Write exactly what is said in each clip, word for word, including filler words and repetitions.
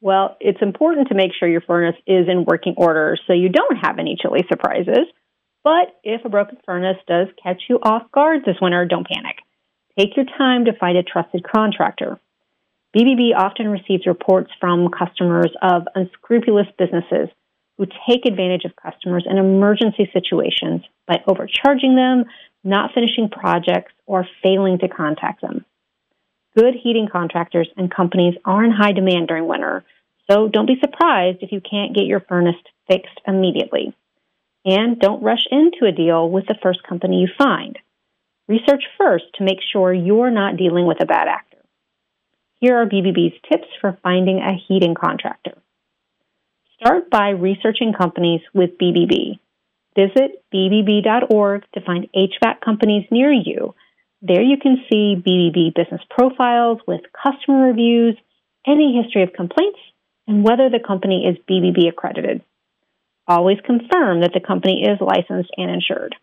Well, it's important to make sure your furnace is in working order so you don't have any chilly surprises. But if a broken furnace does catch you off guard this winter, don't panic. Take your time to find a trusted contractor. B B B often receives reports from customers of unscrupulous businesses who take advantage of customers in emergency situations by overcharging them, not finishing projects, or failing to contact them. Good heating contractors and companies are in high demand during winter, so don't be surprised if you can't get your furnace fixed immediately. And don't rush into a deal with the first company you find. Research first to make sure you're not dealing with a bad actor. Here are B B B's tips for finding a heating contractor. Start by researching companies with B B B. Visit B B B dot org to find H V A C companies near you. There you can see B B B business profiles with customer reviews, any history of complaints, and whether the company is B B B accredited. Always confirm that the company is licensed and insured.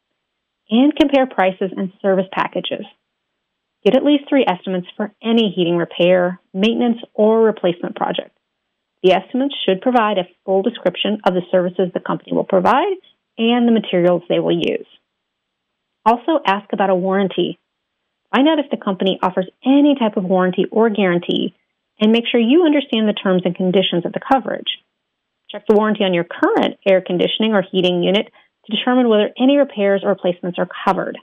And compare prices and service packages. Get at least three estimates for any heating repair, maintenance, or replacement project. The estimates should provide a full description of the services the company will provide and the materials they will use. Also, ask about a warranty. Find out if the company offers any type of warranty or guarantee, and make sure you understand the terms and conditions of the coverage. Check the warranty on your current air conditioning or heating unit to determine whether any repairs or replacements are covered.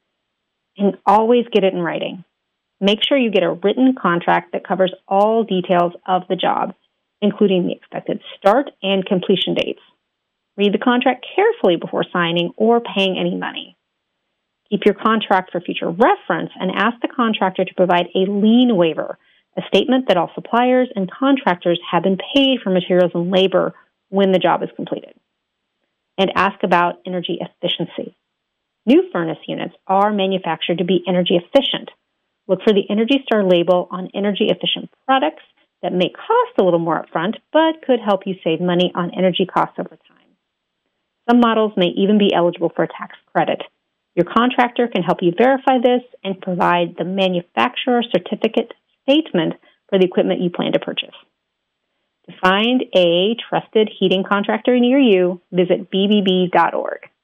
And always get it in writing. Make sure you get a written contract that covers all details of the job, including the expected start and completion dates. Read the contract carefully before signing or paying any money. Keep your contract for future reference and ask the contractor to provide a lien waiver, a statement that all suppliers and contractors have been paid for materials and labor when the job is completed. And ask about energy efficiency. New furnace units are manufactured to be energy efficient. Look for the Energy Star label on energy efficient products that may cost a little more upfront, but could help you save money on energy costs over time. Some models may even be eligible for a tax credit. Your contractor can help you verify this and provide the manufacturer certificate statement for the equipment you plan to purchase. To find a trusted heating contractor near you, visit B B B dot org.